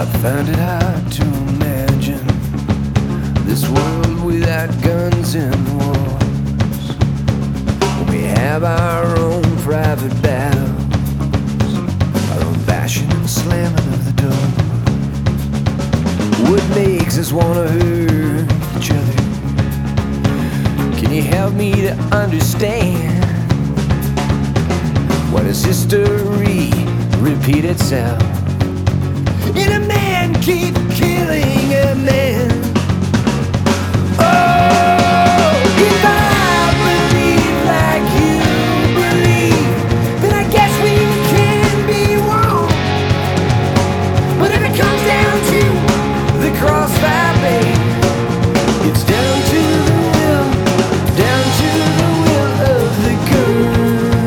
Find it hard to imagine this world without guns and wars. We have our own private battles, our own bashing and slamming of the door. What makes us wanna hurt each other? Can you help me to understand? Why does history repeat itself? And a man keep killing a man. Oh, if I believe like you believe, then I guess we can be wrong. But if it comes down to the crossfire, babe, it's down to the will, down to the will of the girl.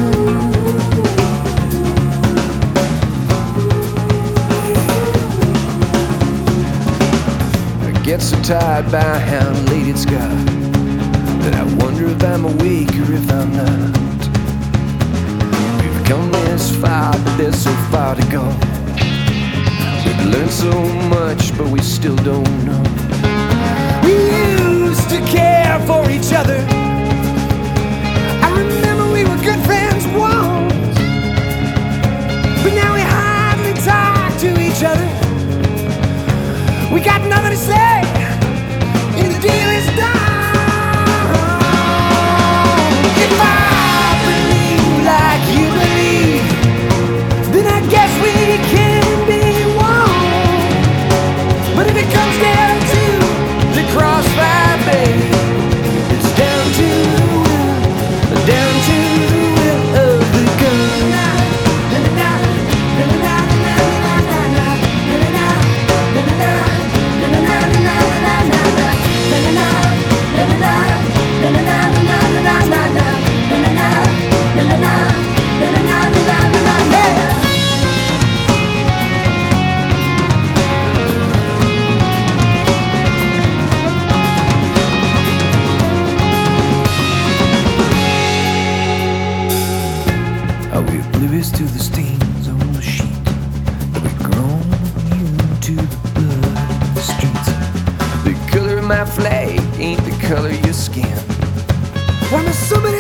Get so tired by how late it's got that I wonder if I'm awake or if I'm not. We've come this far, but there's so far to go. We've learned so much, but we still don't know. We used to care for each other. I remember we were good friends once, but now we hardly talk to each other. We got nothing to say, and the deal is done. If I believe like you believe, then I guess we can be one. But if it comes down to the crossfire, babe, it's down to the will, down to the will of the gun. Are we oblivious to the stains on the sheet? Are we grown immune to the blood of the streets? The color of my flag ain't the color of your skin. Why must somebody